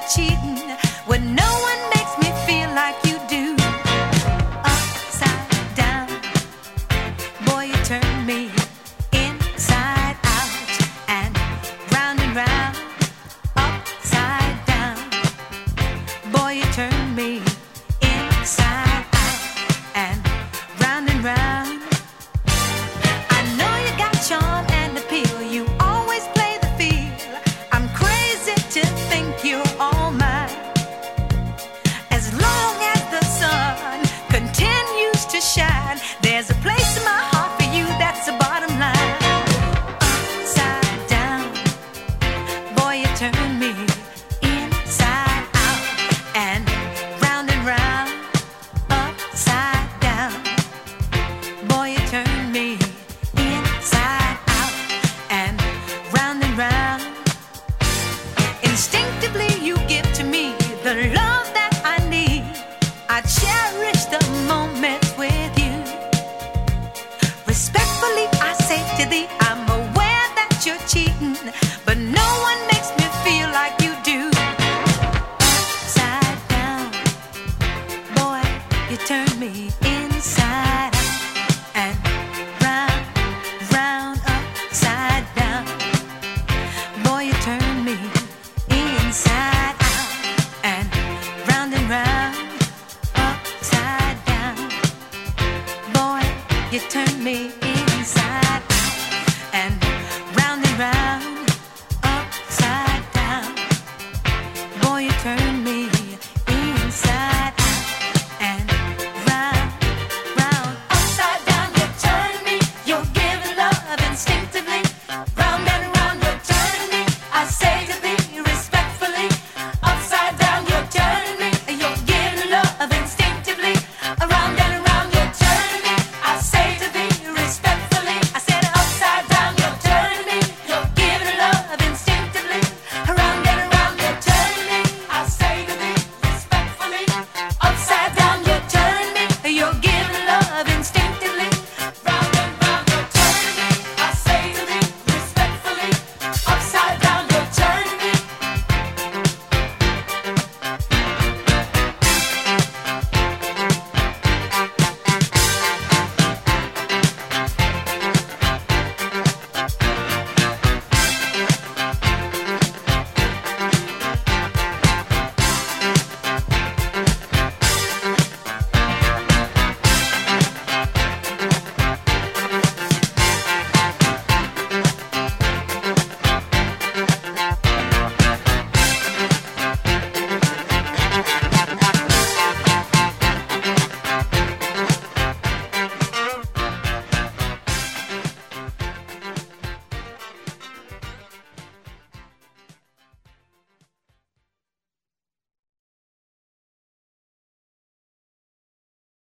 cheating when no one makes me feel like you do. Upside down, boy, you turn me inside out and round, upside down, boy, you turn me inside out and round. I know you got charm and appeal, you always play the field. I'm crazy to think you're all mine. As long as the sun continues to shine, there's a place in my heart for you, that's the bottom line. Upside down, boy, you turn me inside out and round, upside down, boy, you turn me inside out and round. Instinctively you give to me the love that I need. I cherish the moments with you. Respectfully I say to thee, I'm aware that you're cheating, but no one makes me feel like you do. Upside down, boy, you turn me inside out and round, upside down, boy, you turn me inside out and round, upside down, boy, you turn me inside out and